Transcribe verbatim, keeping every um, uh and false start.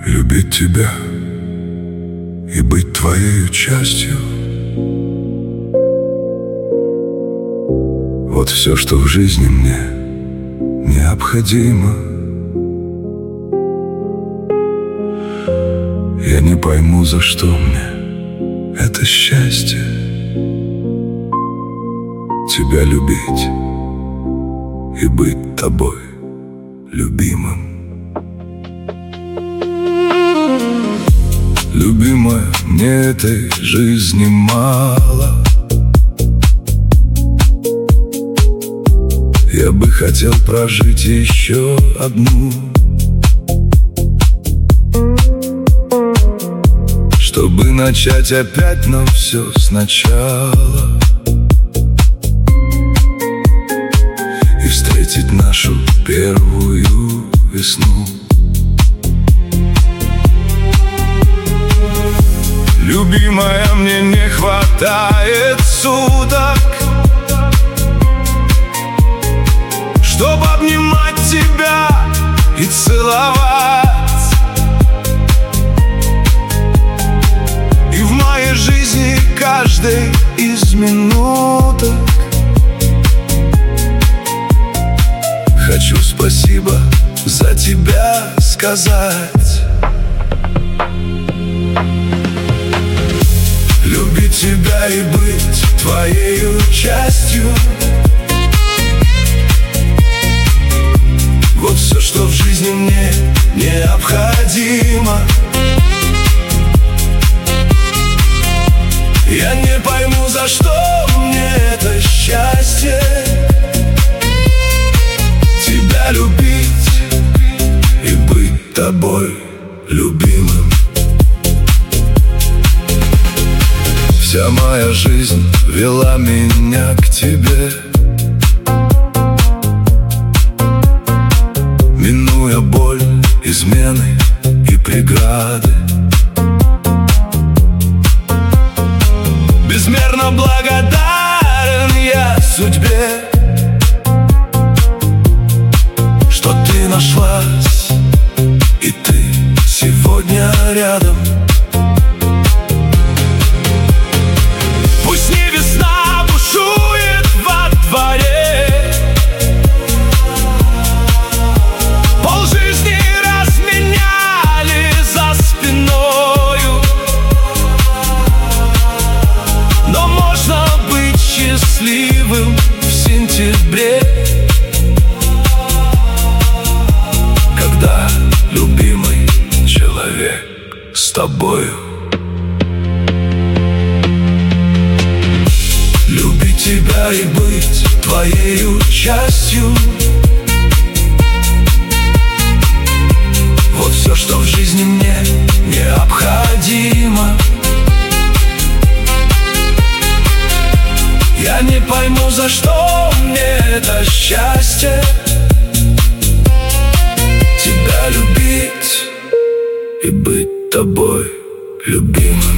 Любить тебя и быть твоею частью. Вот все, что в жизни мне необходимо. Я не пойму, за что мне это счастье. Тебя любить и быть тобой любимым. Любимая, мне этой жизни мало. Я бы хотел прожить еще одну, чтобы начать опять, но все сначала, и встретить нашу первую весну. Любимая, мне не хватает суток, чтобы обнимать тебя и целовать. И в моей жизни каждой из минуток хочу спасибо за тебя сказать. Любить тебя и быть твоею частью. Вот все, что в жизни мне необходимо. Я не пойму, за что мне это счастье. Тебя любить и быть тобой любимым. Вся моя жизнь вела меня к тебе, минуя боль, измены и преграды. Безмерно благодарен я судьбе, что ты нашлась, и ты сегодня рядом. Пусть не весна бушует во дворе, полжизни разменяли за спиною, но можно быть счастливым в сентябре, когда любимый человек с тобою. Любить тебя и быть твоею частью. Вот все, что в жизни мне необходимо. Я не пойму, за что мне это счастье. Тебя любить и быть тобой любимым.